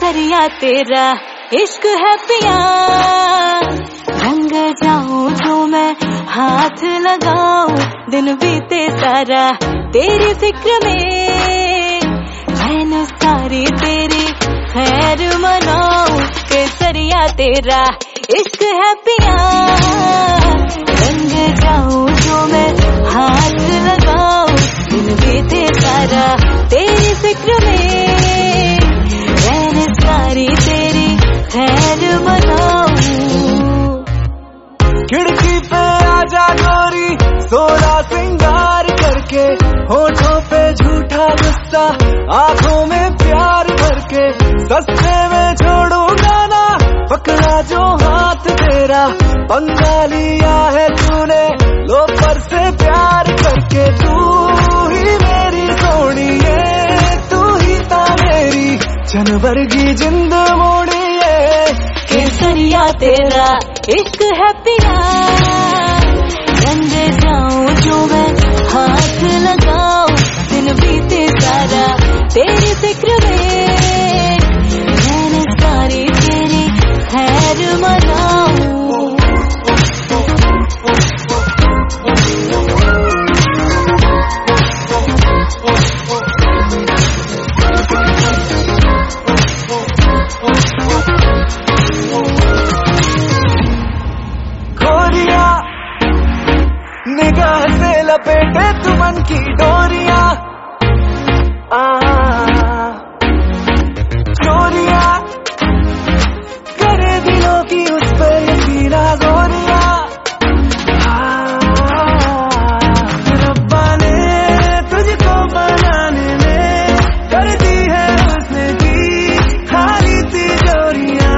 केसरिया तेरा इश्क है पिया, रंग जाऊं जो मैं हाथ लगाऊं, दिन बीते सारा तेरी फिक्र में, मैंने सारी तेरी खैर मनाऊं। केसरिया तेरा इश्क है पिया, रंग जाऊं जो मैं हाथ लगाऊं, दिन बीते सारा तेरी फिक्र में, मैंने सारी तेरी खैर मनाऊं। खिड़की पे आजा गोरी, सोना सिंगार करके, होठों पे झूठा गुस्सा, आंखों में प्यार भर के, सस्ते में छोड़ूंगा ना पकड़ा जो हाथ तेरा, पंगा लिया है तूने लोफर से प्यार करके। तू ही मेरी सोनिए, तू ही ता मेरी जनवर की जिंद मोड़िए। केसरिया तेरा इश्क है पिया, रंग जाऊं जो मैं हाथ लगाऊं, दिन बीते सारा तेरी फिक्र में, मैंने सारी तेरी खैर मनाऊं। निगाह से लपेटे तू मन की डोरियां, चोरियां करे दिलों की उस पे यकीना गोरियां। रब्बा ने तुझको बनाने में कर दी है उसने की खाली तिजोरियां,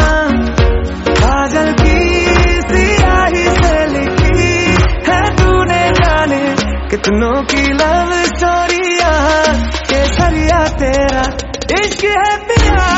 काजल की सियाही से लिखी है तूने जाने कितनों की लव स्टोरियां। केसरिया तेरा इश्क है पिया।